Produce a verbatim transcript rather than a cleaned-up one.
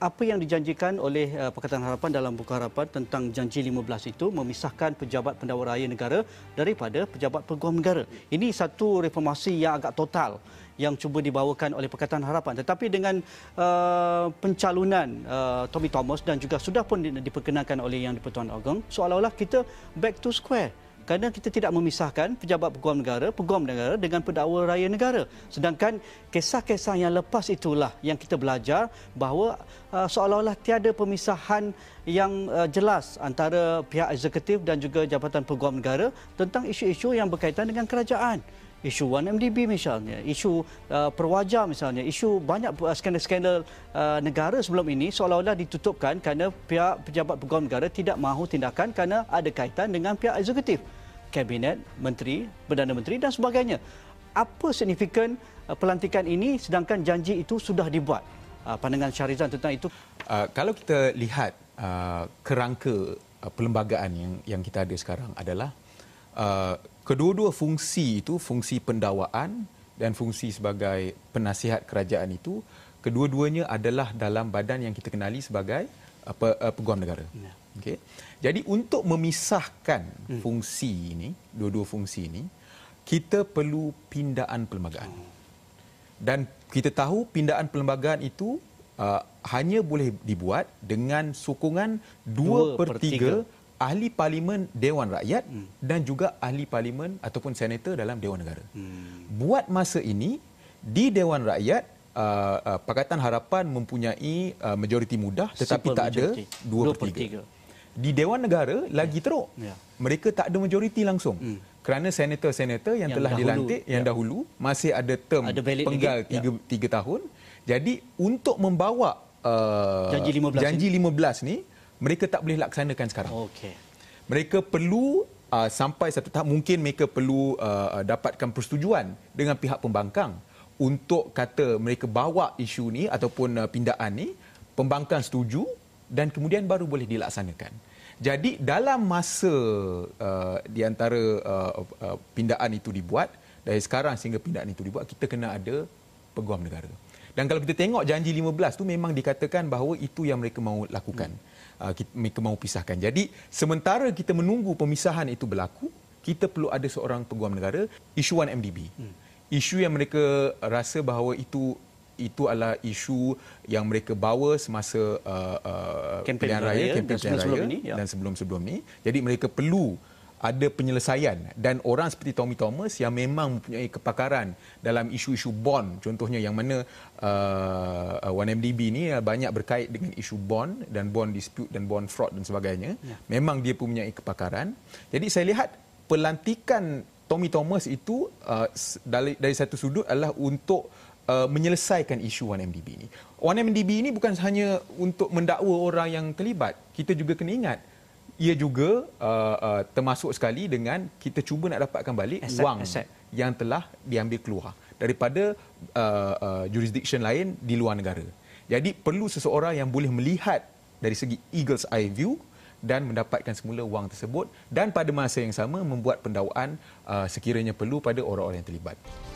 apa yang dijanjikan oleh uh, Pakatan Harapan dalam Buku Harapan tentang janji lima belas itu memisahkan pejabat pendakwa raya negara daripada pejabat peguam negara. Ini satu reformasi yang agak total yang cuba dibawakan oleh Pakatan Harapan. Tetapi dengan uh, pencalonan uh, Tommy Thomas dan juga sudah pun diperkenalkan oleh Yang di-Pertuan Agong, seolah-olah kita back to square. Kerana kita tidak memisahkan pejabat peguam negara, peguam negara dengan pendakwa raya negara. Sedangkan kisah-kisah yang lepas itulah yang kita belajar bahawa uh, seolah-olah tiada pemisahan yang uh, jelas antara pihak eksekutif dan juga Jabatan Peguam Negara tentang isu-isu yang berkaitan dengan kerajaan. Isu satu M D B misalnya, isu uh, perwajar misalnya, isu banyak skandal-skandal uh, negara sebelum ini seolah-olah ditutupkan kerana pihak pejabat peguam negara tidak mahu tindakan kerana ada kaitan dengan pihak eksekutif, kabinet, menteri, Perdana Menteri dan sebagainya. Apa signifikan uh, pelantikan ini sedangkan janji itu sudah dibuat? Uh, pandangan Syahrizan tentang itu? Uh, kalau kita lihat uh, kerangka uh, perlembagaan yang yang kita ada sekarang adalah uh, kedua-dua fungsi itu, fungsi pendakwaan dan fungsi sebagai penasihat kerajaan itu, kedua-duanya adalah dalam badan yang kita kenali sebagai uh, pe, uh, peguam negara. Ya. Okey. Jadi untuk memisahkan hmm. fungsi ini, dua-dua fungsi ini, kita perlu pindaan perlembagaan. Hmm. Dan kita tahu pindaan perlembagaan itu uh, hanya boleh dibuat dengan sokongan dua per tiga ahli parlimen Dewan Rakyat hmm. dan juga ahli parlimen ataupun senator dalam Dewan Negara. Hmm. Buat masa ini di Dewan Rakyat uh, uh, Pakatan Harapan mempunyai uh, majoriti mudah tetapi Super tak majority. ada dua per tiga. Di Dewan Negara lagi teruk. Ya. Mereka tak ada majoriti langsung. Hmm. Kerana senator-senator yang, yang telah dahulu, dilantik yang ya. dahulu masih ada term ada penggal tiga, ya. tiga tahun. Jadi untuk membawa uh, janji lima belas, janji lima belas ni mereka tak boleh laksanakan sekarang. Okey. Mereka perlu uh, sampai satu tahap, mungkin mereka perlu uh, dapatkan persetujuan dengan pihak pembangkang untuk kata mereka bawa isu ni ataupun uh, pindaan ni, pembangkang setuju dan kemudian baru boleh dilaksanakan. Jadi dalam masa uh, di antara uh, uh, pindaan itu dibuat, dari sekarang sehingga pindaan itu dibuat, kita kena ada peguam negara. Dan kalau kita tengok janji lima belas tu memang dikatakan bahawa itu yang mereka mahu lakukan. Hmm. Uh, kita, mereka mahu pisahkan. Jadi sementara kita menunggu pemisahan itu berlaku, kita perlu ada seorang peguam negara. Isu satu M D B. Hmm. Isu yang mereka rasa bahawa itu itu adalah isu yang mereka bawa semasa uh, uh, pilihan raya, kempen pilihan raya ini, ya. dan sebelum-sebelum ini. Jadi mereka perlu ada penyelesaian dan orang seperti Tommy Thomas yang memang mempunyai kepakaran dalam isu-isu bond, contohnya yang mana uh, satu M D B ni banyak berkait dengan isu bond dan bond dispute dan bond fraud dan sebagainya. Ya. Memang dia mempunyai kepakaran. Jadi saya lihat pelantikan Tommy Thomas itu uh, dari, dari satu sudut adalah untuk uh, menyelesaikan isu satu M D B ini. satu M D B ini bukan hanya untuk mendakwa orang yang terlibat. Kita juga kena ingat ia juga uh, uh, termasuk sekali dengan kita cuba nak dapatkan balik asset, wang asset. yang telah diambil keluar daripada uh, uh, jurisdiction lain di luar negara. Jadi perlu seseorang yang boleh melihat dari segi eagle's eye view dan mendapatkan semula wang tersebut dan pada masa yang sama membuat pendakwaan uh, sekiranya perlu pada orang-orang yang terlibat.